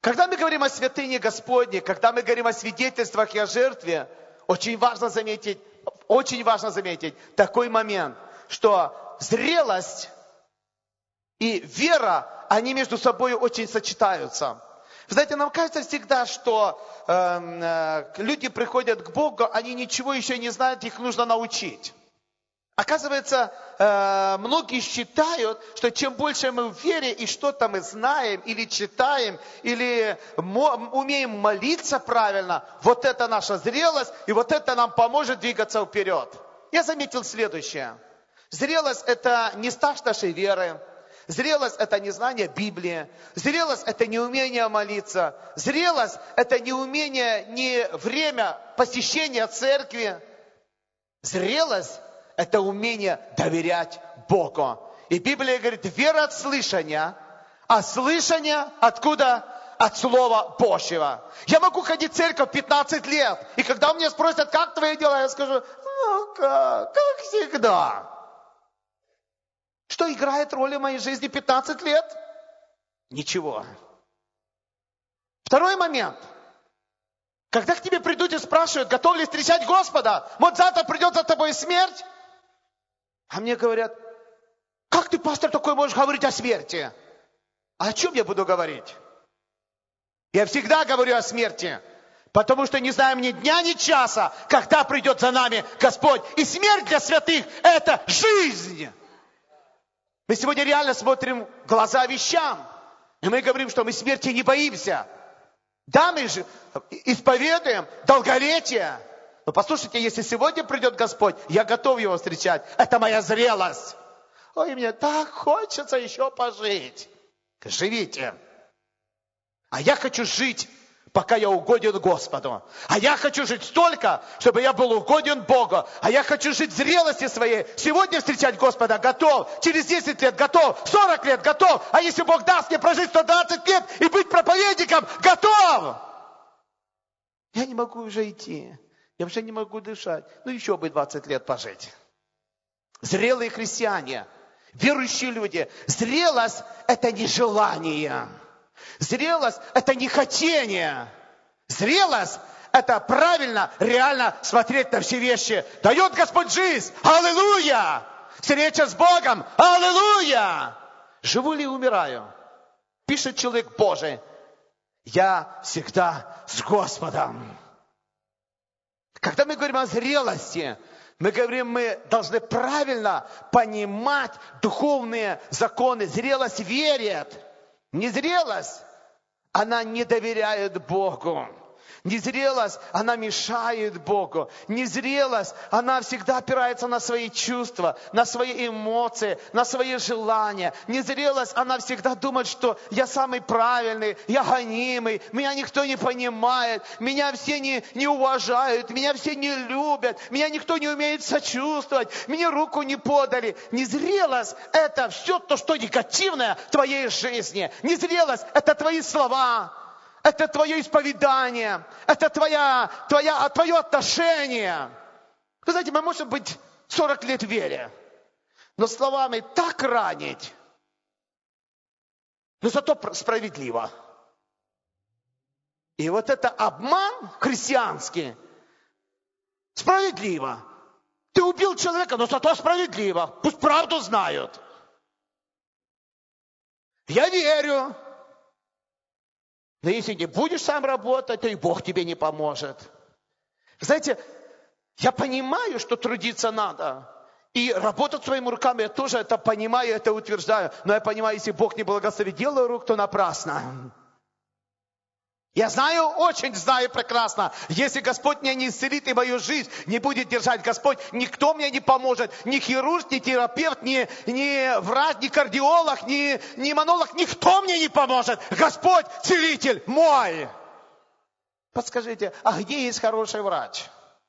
Когда мы говорим о святыне Господней, когда мы говорим о свидетельствах и о жертве, очень важно заметить такой момент, что зрелость и вера, они между собой очень сочетаются. Вы знаете, нам кажется всегда, что люди приходят к Богу, они ничего еще не знают, их нужно научить. Оказывается, многие считают, что чем больше мы в вере и что-то мы знаем, или читаем, или умеем молиться правильно, вот это наша зрелость, и вот это нам поможет двигаться вперед. Я заметил следующее. Зрелость – это не стаж нашей веры. Зрелость – это не знание Библии. Зрелость – это не умение молиться. Зрелость – это не умение, не время посещения церкви. Зрелость – это умение доверять Богу. И Библия говорит, вера от слышания, а слышание откуда? От Слова Божьего. Я могу ходить в церковь 15 лет, и когда меня спросят, как твои дела, я скажу, как всегда. Что играет роль в моей жизни 15 лет? Ничего. Второй момент. Когда к тебе придут и спрашивают, готов ли встречать Господа? Вот завтра придет за тобой смерть. А мне говорят, как ты, пастор, такой можешь говорить о смерти? А о чем я буду говорить? Я всегда говорю о смерти. Потому что не знаем ни дня, ни часа, когда придет за нами Господь. И смерть для святых – это жизнь. Мы сегодня реально смотрим в глаза вещам. И мы говорим, что мы смерти не боимся. Да, мы же исповедуем долголетие. Но послушайте, если сегодня придет Господь, я готов Его встречать. Это моя зрелость. Ой, мне так хочется еще пожить. Живите. А я хочу жить, пока я угоден Господу. А я хочу жить столько, чтобы я был угоден Богу. А я хочу жить в зрелости своей. Сегодня встречать Господа готов. Через 10 лет готов. 40 лет готов. А если Бог даст мне прожить 120 лет и быть проповедником, готов. Я не могу уже идти. Я уже не могу дышать. Ну, еще бы 20 лет пожить. Зрелые христиане, верующие люди. Зрелость – это не желание. Зрелость – это не хотение. Зрелость – это правильно, реально смотреть на все вещи. Дает Господь жизнь. Аллилуйя! Встреча с Богом. Аллилуйя! Живу ли и умираю? Пишет человек Божий. Я всегда с Господом. Когда мы говорим о зрелости, мы говорим, мы должны правильно понимать духовные законы. Зрелость верит. Незрелость, она не доверяет Богу. Незрелость, она мешает Богу. Незрелость, она всегда опирается на свои чувства, на свои эмоции, на свои желания. Незрелость, она всегда думает, что я самый правильный, я гонимый, меня никто не понимает, меня все не уважают, меня все не любят, меня никто не умеет сочувствовать, мне руку не подали. Незрелость – это все то, что негативное в твоей жизни. Незрелость – это твои слова. Это твое исповедание, это твое отношение. Вы знаете, мы можем быть 40 лет в вере, но словами так ранить, но зато справедливо. И вот это обман христианский, справедливо. Ты убил человека, но зато справедливо. Пусть правду знают. Я верю. Но если не будешь сам работать, то и Бог тебе не поможет. Знаете, я понимаю, что трудиться надо. И работать своими руками, я тоже это понимаю, это утверждаю. Но я понимаю, если Бог не благословит дело рук, то напрасно. Я знаю, очень знаю прекрасно. Если Господь меня не исцелит и мою жизнь не будет держать Господь, никто мне не поможет. Ни хирург, ни терапевт, ни врач, ни кардиолог, ни иммунолог. Никто мне не поможет. Господь, целитель мой. Подскажите, а где есть хороший врач?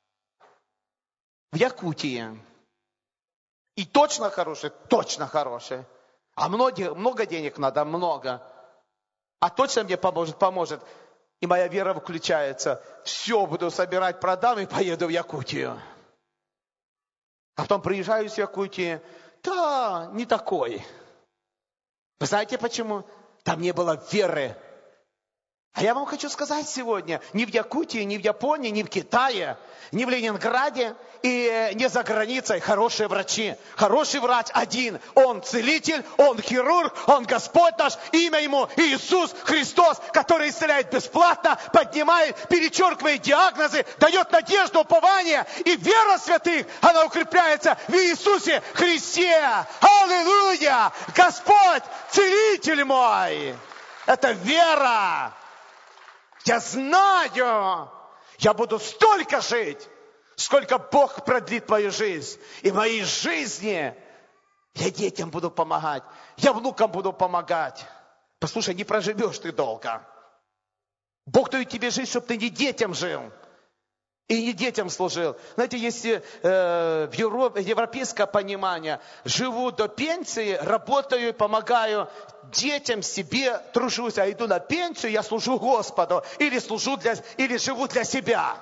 В Якутии. И точно хороший, точно хороший. А много денег надо, много. А точно мне поможет. И моя вера включается. Все, буду собирать, продам и поеду в Якутию. А потом приезжаю с Якутии. Да, не такой. Вы знаете почему? Там не было веры А я вам хочу сказать сегодня, ни в Якутии, ни в Японии, ни в Китае, ни в Ленинграде и не за границей хорошие врачи. Хороший врач один. Он целитель, он хирург, он Господь наш, имя ему Иисус Христос, который исцеляет бесплатно, поднимает, перечеркивает диагнозы, дает надежду, упование. И вера святых, она укрепляется в Иисусе Христе. Аллилуйя! Господь, целитель мой! Это вера! Я знаю, я буду столько жить, сколько Бог продлит мою жизнь. И в моей жизни я детям буду помогать, я внукам буду помогать. Послушай, не проживешь ты долго. Бог дает тебе жизнь, чтобы ты не детям жил и не детям служил. Знаете, если в европейское понимание, живу до пенсии, работаю, помогаю детям, себе, тружусь, а иду на пенсию, я служу Господу или живу для себя.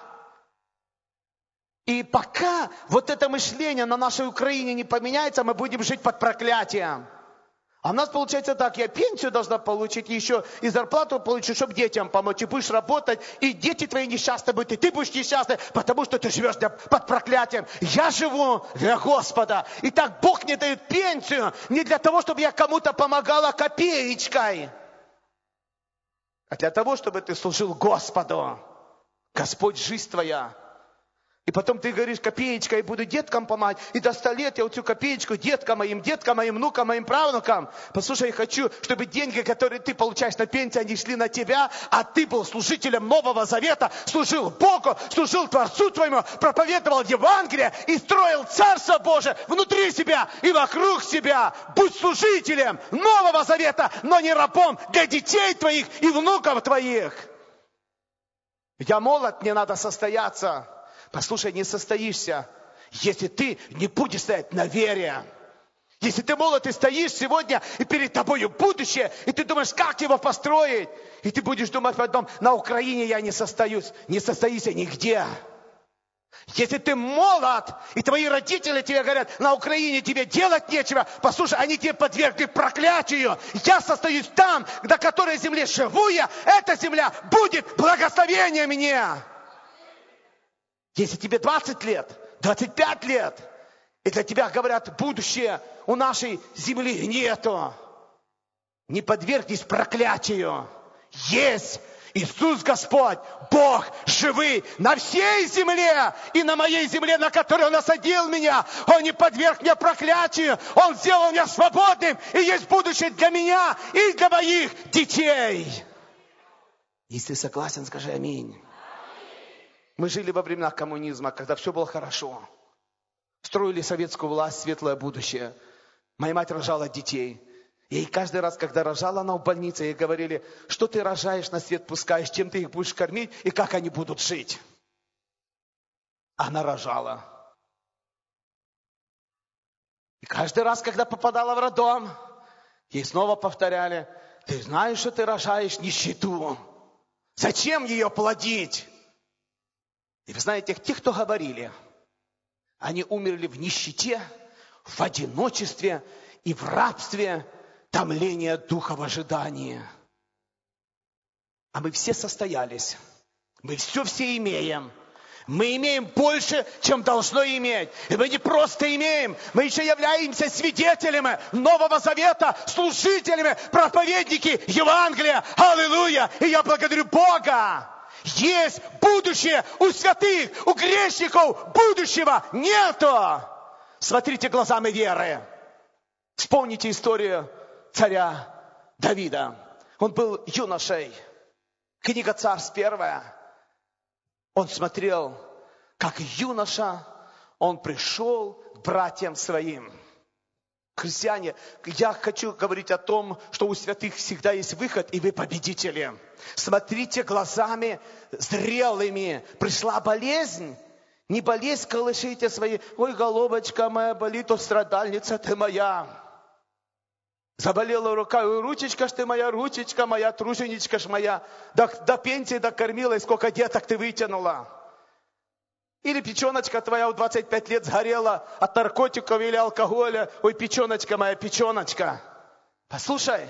И пока вот это мышление на нашей Украине не поменяется, мы будем жить под проклятием. А у нас получается так, я пенсию должна получить, еще и зарплату получить, чтобы детям помочь. И будешь работать, и дети твои несчастны будут, и ты будешь несчастный, потому что ты живешь под проклятием. Я живу для Господа. И так Бог мне дает пенсию не для того, чтобы я кому-то помогала копеечкой, а для того, чтобы ты служил Господу. Господь, жизнь твоя. И потом ты говоришь, копеечка, и буду деткам помогать. И до 100 лет я вот эту копеечку деткам моим, внукам, моим правнукам. Послушай, я хочу, чтобы деньги, которые ты получаешь на пенсию, они шли на тебя, а ты был служителем Нового Завета, служил Богу, служил Творцу твоему, проповедовал Евангелие и строил Царство Божие внутри себя и вокруг себя. Будь служителем Нового Завета, но не рабом для детей твоих и внуков твоих. Я молод, мне надо состояться. Послушай, не состоишься, если ты не будешь стоять на вере. Если ты молод и стоишь сегодня, и перед тобою будущее, и ты думаешь, как его построить, и ты будешь думать потом, на Украине я не состоюсь, не состоишься нигде. Если ты молод, и твои родители тебе говорят, на Украине тебе делать нечего, послушай, они тебе подвергли проклятию. Я состоюсь там, на которой земле живу я, эта земля будет благословением мне. Если тебе 20 лет, 25 лет, и для тебя говорят, будущее у нашей земли нету, не подвергнись проклятию. Есть Иисус Господь, Бог живый на всей земле и на моей земле, на которой Он осадил меня. Он не подверг меня проклятию, Он сделал меня свободным, и есть будущее для меня и для моих детей. Если согласен, скажи аминь. Мы жили во временах коммунизма, когда все было хорошо. Строили советскую власть, светлое будущее. Моя мать рожала детей. И каждый раз, когда рожала она в больнице, ей говорили, что ты рожаешь, на свет пускаешь, чем ты их будешь кормить и как они будут жить. Она рожала. И каждый раз, когда попадала в роддом, ей снова повторяли, ты знаешь, что ты рожаешь нищету. Зачем ее плодить? И вы знаете, те, кто говорили, они умерли в нищете, в одиночестве и в рабстве, томления духа в ожидании. А мы все состоялись. Мы все имеем. Мы имеем больше, чем должно иметь. И мы не просто имеем, мы еще являемся свидетелями Нового Завета, служителями, проповедники Евангелия. Аллилуйя! И я благодарю Бога. Есть будущее у святых, у грешников будущего нету. Смотрите глазами веры. Вспомните историю царя Давида. Он был юношей. Книга Царств 1. Он смотрел, как юноша, он пришел к братьям своим. Христиане, я хочу говорить о том, что у святых всегда есть выход, и вы победители. Смотрите глазами зрелыми. Пришла болезнь. Не болезнь колышите свои. Ой, головочка моя болит, о, страдальница ты моя. Заболела рука, ой, ручечка ж ты моя, ручечка моя, труженичка ж моя. До пенсии докормила, и сколько деток ты вытянула. Или печеночка твоя в 25 лет сгорела от наркотиков или алкоголя. Ой, печеночка моя, печеночка. Послушай,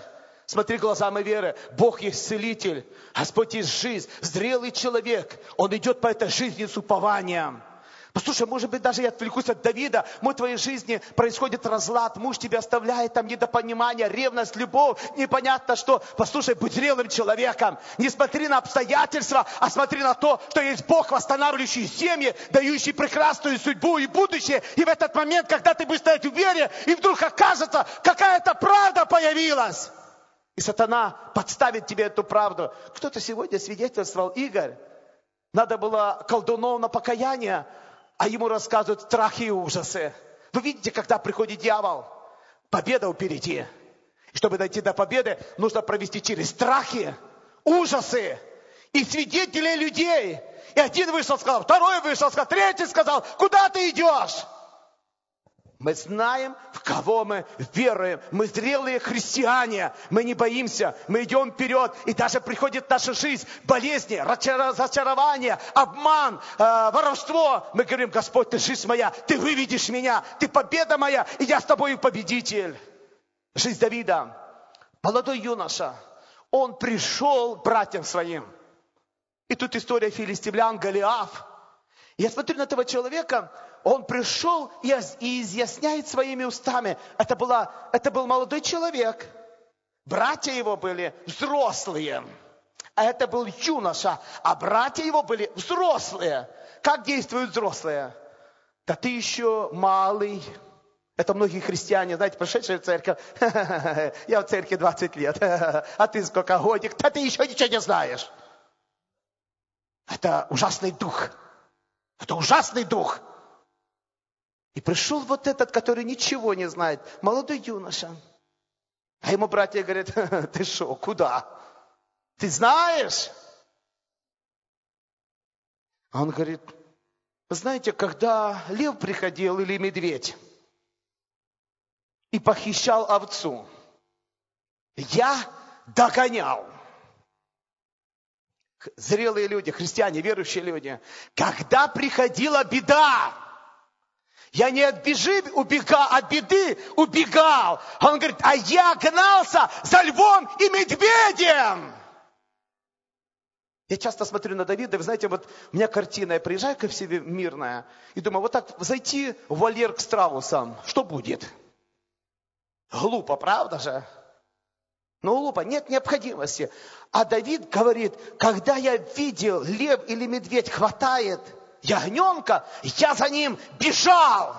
Смотри глазами веры. Бог есть целитель. Господь есть жизнь. Зрелый человек. Он идет по этой жизни с упованием. Послушай, может быть, даже я отвлекусь от Давида. В твоей жизни происходит разлад. Муж тебя оставляет, там недопонимание, ревность, любовь. Непонятно что. Послушай, будь зрелым человеком. Не смотри на обстоятельства, а смотри на то, что есть Бог, восстанавливающий семьи, дающий прекрасную судьбу и будущее. И в этот момент, когда ты будешь стоять в вере, и вдруг окажется, какая-то правда появилась. И сатана подставит тебе эту правду. Кто-то сегодня свидетельствовал: Игорь, надо было колдунов на покаяние, а ему рассказывают страхи и ужасы. Вы видите, когда приходит дьявол, победа впереди. И чтобы дойти до победы, нужно провести через страхи, ужасы и свидетелей людей. И один вышел, сказал, второй вышел, сказал, третий сказал: куда ты идешь? Мы знаем, в кого мы веруем. Мы зрелые христиане. Мы не боимся. Мы идем вперед. И даже приходит наша жизнь, болезни, разочарование, обман, воровство. Мы говорим: Господь, ты жизнь моя. Ты выведешь меня. Ты победа моя. И я с тобой победитель. Жизнь Давида. Молодой юноша. Он пришел к братьям своим. И тут история филистимлян, Голиаф. Я смотрю на этого человека. Он пришел и изъясняет своими устами. Это был молодой человек. Братья его были взрослые. А это был юноша. А братья его были взрослые. Как действуют взрослые? Да ты еще малый. Это многие христиане, знаете, пришедшие в церковь. Я в церкви 20 лет. А ты сколько годик? Да ты еще ничего не знаешь. Это ужасный дух. Это ужасный дух. И пришел вот этот, который ничего не знает, молодой юноша. А ему братья говорят: ты что, куда? Ты знаешь? А он говорит: знаете, когда лев приходил или медведь и похищал овцу, я догонял. Зрелые люди, христиане, верующие люди. Когда приходила беда, я не от беды убегал. Он говорит: а я гнался за львом и медведем. Я часто смотрю на Давида, вы знаете, вот у меня картина, я приезжаю ко себе мирная, и думаю, вот так зайти в вольер к страусам, что будет? Глупо, правда же? Ну, глупо, нет необходимости. А Давид говорит: когда я видел, лев или медведь хватает ягненка, я за ним бежал.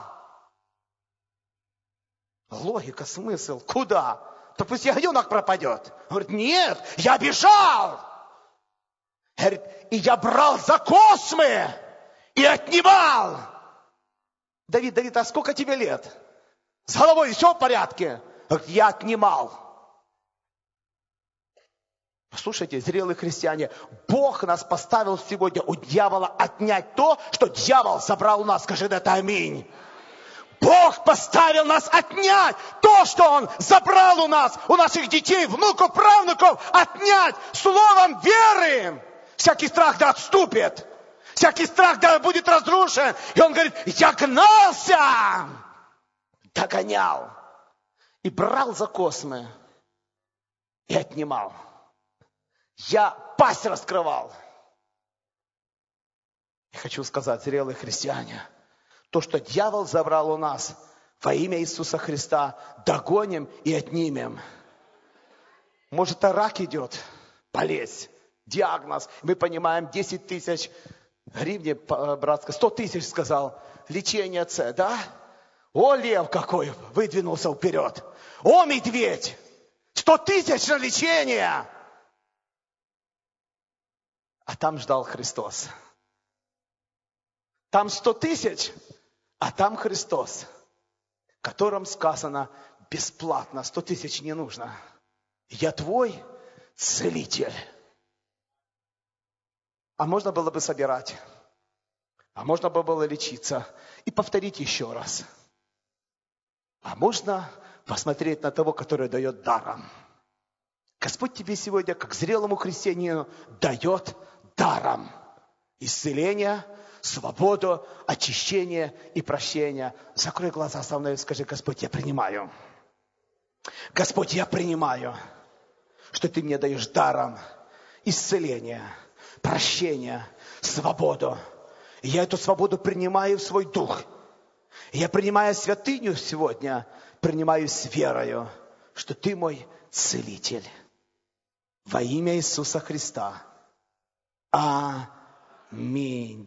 Логика, смысл, куда? То пусть ягненок пропадет. Он говорит: нет, я бежал. Говорит: и я брал за космы и отнимал. Давид, а сколько тебе лет? С головой все в порядке? Говорит: я отнимал. Послушайте, зрелые христиане, Бог нас поставил сегодня у дьявола отнять то, что дьявол забрал у нас. Скажи это аминь. Бог поставил нас отнять то, что Он забрал у нас, у наших детей, внуков, правнуков, отнять словом веры. Всякий страх да отступит, всякий страх да будет разрушен. И Он говорит: я гнался, догонял и брал за космы и отнимал. Я пасть раскрывал. Я хочу сказать, зрелые христиане, то, что дьявол забрал у нас, во имя Иисуса Христа догоним и отнимем. Может, это рак идет, болезнь, диагноз. Мы понимаем, 10 тысяч гривен, братка, 100 тысяч сказал, лечение С, да? О, лев какой выдвинулся вперед. О, медведь, 100 тысяч на лечение. А там ждал Христос. Там 100 тысяч, а там Христос, которым сказано бесплатно, 100 тысяч не нужно. Я твой целитель. А можно было бы собирать, а можно было лечиться и повторить еще раз. А можно посмотреть на того, который дает даром. Господь тебе сегодня, как зрелому христианину, дает даром исцеление, свободу, очищение и прощение. Закрой глаза со мной и скажи: Господь, я принимаю. Господь, я принимаю. что Ты мне даешь даром исцеление, прощение, свободу. И я эту свободу принимаю в свой дух. И я, принимая святыню сегодня, принимаю с верою, что Ты мой целитель. Во имя Иисуса Христа. Аминь.